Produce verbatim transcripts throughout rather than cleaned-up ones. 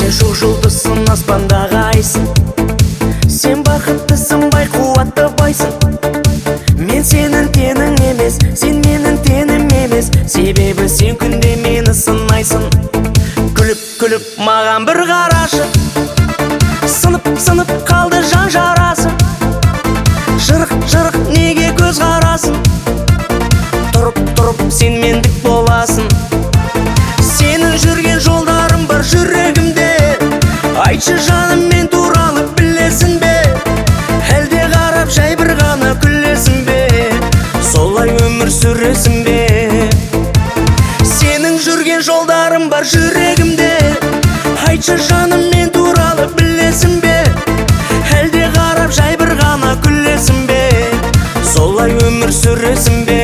жоқ жұлдызсың, аспандағы айсың. Сен бақыттысың, бай қуатты байсың. Мен сенің тенің емес, сен менің тенім емес. Себебі сен күнде мені сынайсың. Күліп, күліп маған бір қарашы. Сынып, сынып қалды жан жарасы. Жырық, жырық неге көз қарасың? Тұрып, тұрып сен мендік боласың. Сенің жүрген жолдарың бар жүрегімде. Айтшы жаным, мен туралы білесің бе? Әлде қарап жай бір ғана күлесің бе? Солай өмір сүресің бе? Сенің жүрген жолдарың бар жүрегімде. Айтшы жаным, мен туралы білесің бе? Әлде қарап жай бір ғана күлесің бе? Солай өмір сүресің бе?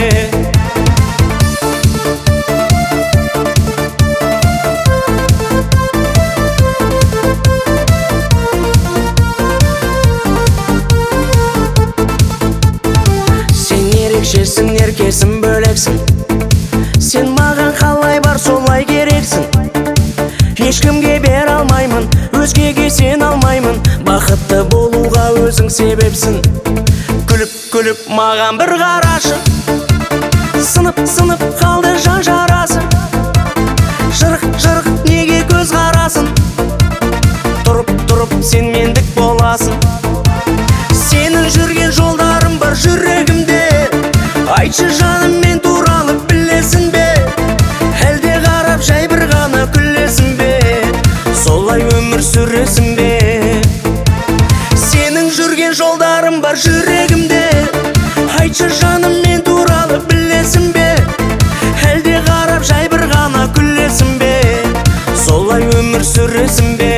Ерекшесің, еркесің, бөлексің. Сен маған қалай бар солай керексің. Ешкімге бер алмаймын, өзгеге сен алмаймын. Бақытты болуға өзің себепсің. Күліп, күліп маған бір қарашы. Сынып, сынып қалды жан жарасы. Жырық, жырық неге көз қарасың? Тұрып, тұрып сен мендік боласың. Сенің жүрген жолдарың бар жүрегімде. Айтшы жаным, мен туралы білесің бе? Әлде қарап жай бір ғана күлесің бе? Солай өмір сүресің бе? Сенің жүрген жолдарың бар жүрегімде. Айтшы жаным, мен туралы білесің бе? Әлде қарап жай бір ғана күлесің бе? Солай өмір сүресің бе?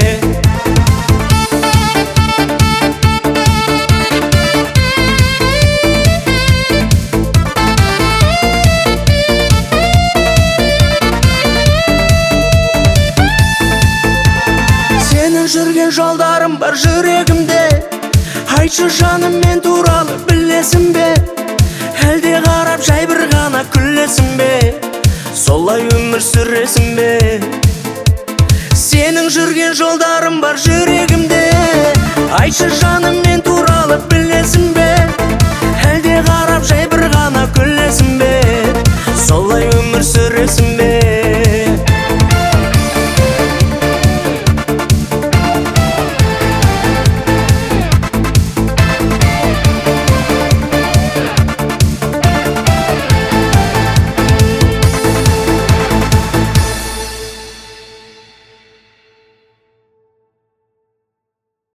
Жүрген жолдарым бар жүрегімде. Айтшы жаным, мен туралы білесің бе? Әлде қарап жай бір ғана күлесің бе? Солай өмір сүресің бе? Сенің жүрген жолдарым бар жүрегімде. Айтшы жаным, мен туралы білесің бе? Әлде қарап жай бір ғана күлесің бе?